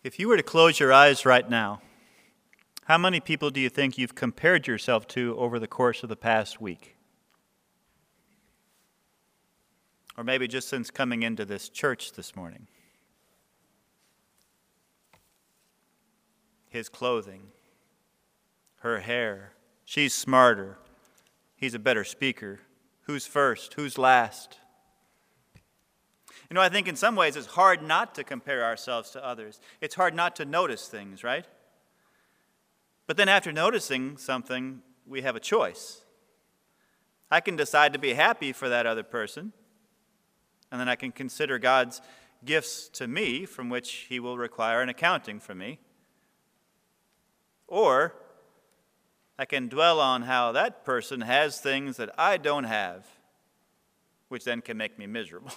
If you were to close your eyes right now, how many people do you think you've compared yourself to over the course of the past week? Or maybe just since coming into this church this morning. His clothing, her hair, she's smarter, he's a better speaker. Who's first? Who's last? You know, I think in some ways it's hard not to compare ourselves to others. It's hard not to notice things, right? But then after noticing something, we have a choice. I can decide to be happy for that other person, and then I can consider God's gifts to me from which he will require an accounting from me. Or I can dwell on how that person has things that I don't have, which then can make me miserable.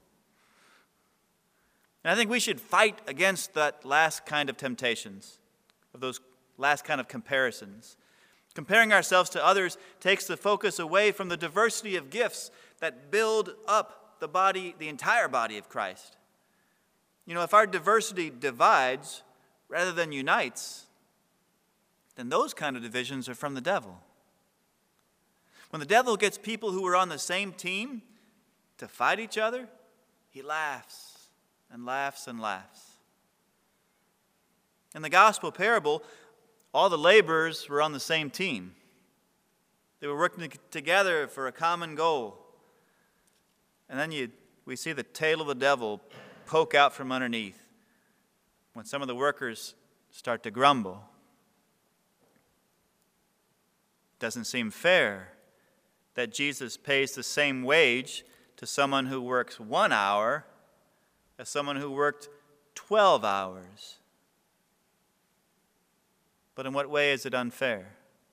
And I think we should fight against that last kind of temptations, of those last kind of comparisons. Comparing ourselves to others takes the focus away from the diversity of gifts that build up the body, the entire body of Christ. You know, if our diversity divides rather than unites, then those kind of divisions are from the devil. When the devil gets people who are on the same team to fight each other, he laughs and laughs and laughs. In the gospel parable, all the laborers were on the same team. They were working together for a common goal. And then we see the tail of the devil poke out from underneath when some of the workers start to grumble. Doesn't seem fair that Jesus pays the same wage to someone who works 1 hour as someone who worked 12 hours. But in what way is it unfair?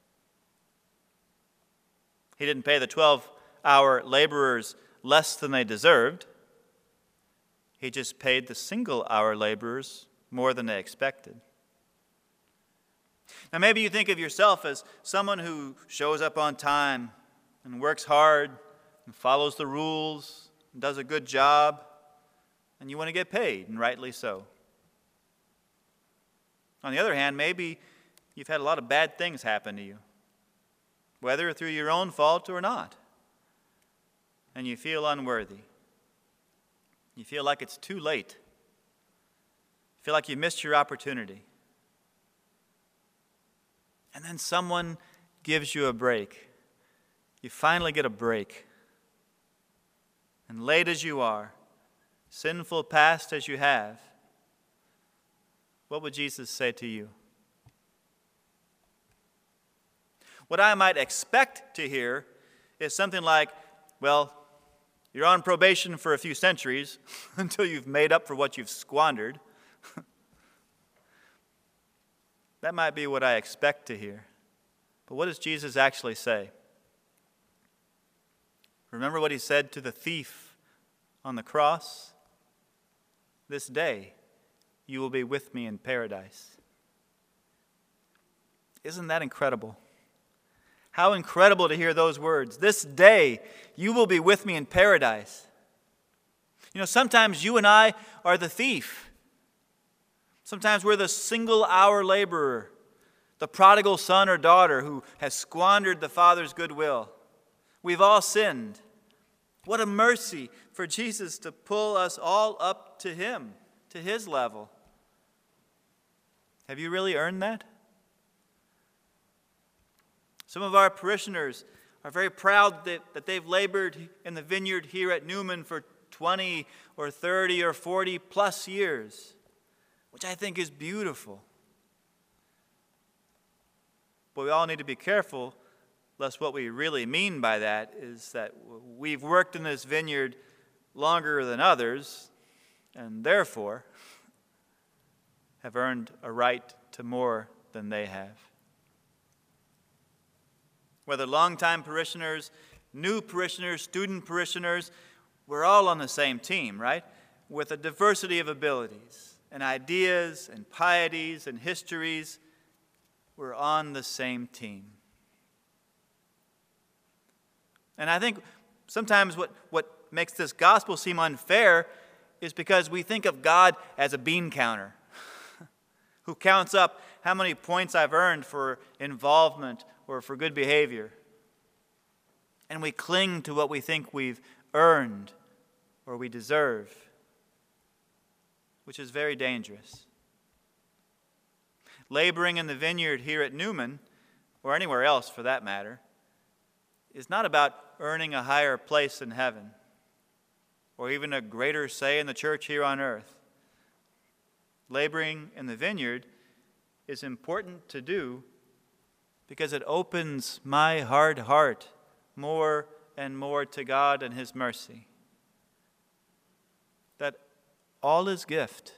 He didn't pay the 12-hour laborers less than they deserved. He just paid the single-hour laborers more than they expected. Now maybe you think of yourself as someone who shows up on time and works hard and follows the rules and does a good job, and you want to get paid, and rightly so. On the other hand, maybe you've had a lot of bad things happen to you, whether through your own fault or not, and you feel unworthy. You feel like it's too late. You feel like you missed your opportunity. And then someone gives you a break. You finally get a break. And late as you are, sinful past as you have, what would Jesus say to you? What I might expect to hear is something like, well, you're on probation for a few centuries until you've made up for what you've squandered. That might be what I expect to hear. But what does Jesus actually say? Remember what he said to the thief on the cross? This day you will be with me in paradise. Isn't that incredible? How incredible to hear those words. This day you will be with me in paradise. You know, sometimes you and I are the thief. Sometimes we're the single-hour laborer, the prodigal son or daughter who has squandered the Father's goodwill. We've all sinned. What a mercy for Jesus to pull us all up to him, to his level. Have you really earned that? Some of our parishioners are very proud that they've labored in the vineyard here at Newman for 20 or 30 or 40 plus years, which I think is beautiful. But we all need to be careful lest what we really mean by that is that we've worked in this vineyard longer than others and therefore have earned a right to more than they have. Whether longtime parishioners, new parishioners, student parishioners, we're all on the same team, right? With a diversity of abilities and ideas and pieties and histories, we're on the same team. And I think sometimes what makes this gospel seem unfair is because we think of God as a bean counter. who counts up how many points I've earned for involvement or for good behavior. And we cling to what we think we've earned or we deserve, which is very dangerous. Laboring in the vineyard here at Newman, or anywhere else for that matter, is not about earning a higher place in heaven or even a greater say in the church here on earth. Laboring in the vineyard is important to do because it opens my hard heart more and more to God and His mercy. That all is gift.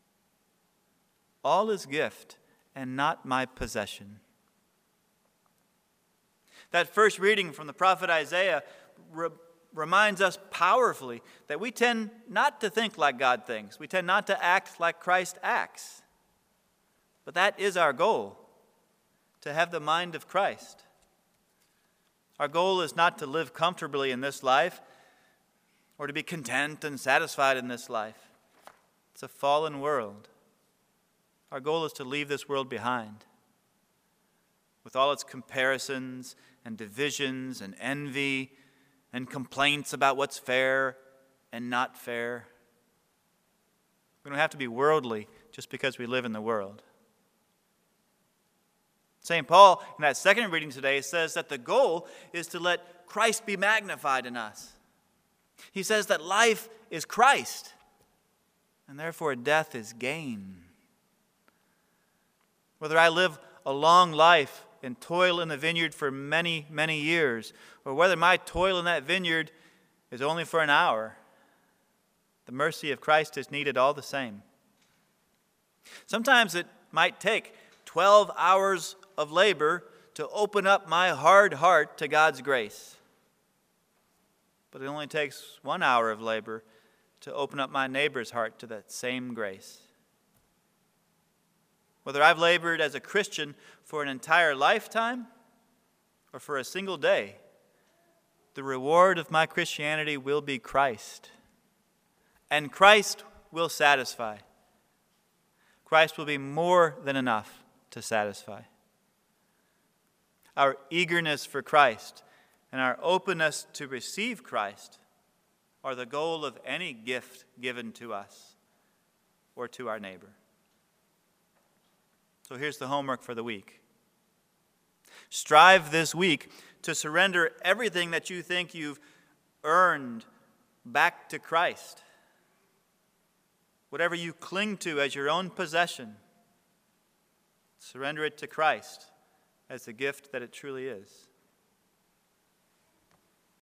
All is gift and not my possession. That first reading from the prophet Isaiah reminds us powerfully that we tend not to think like God thinks. We tend not to act like Christ acts. But that is our goal, to have the mind of Christ. Our goal is not to live comfortably in this life or to be content and satisfied in this life. It's a fallen world. Our goal is to leave this world behind with all its comparisons and divisions and envy and complaints about what's fair and not fair. We don't have to be worldly just because we live in the world. St. Paul, in that second reading today, says that the goal is to let Christ be magnified in us. He says that life is Christ, and therefore death is gain. Whether I live a long life and toil in the vineyard for many, many years, or whether my toil in that vineyard is only for an hour, the mercy of Christ is needed all the same. Sometimes it might take 12 hours of labor to open up my hard heart to God's grace. But it only takes 1 hour of labor to open up my neighbor's heart to that same grace. Whether I've labored as a Christian for an entire lifetime or for a single day, the reward of my Christianity will be Christ. And Christ will satisfy. Christ will be more than enough to satisfy. Our eagerness for Christ and our openness to receive Christ are the goal of any gift given to us or to our neighbor. So here's the homework for the week. Strive this week to surrender everything that you think you've earned back to Christ. Whatever you cling to as your own possession, surrender it to Christ as the gift that it truly is.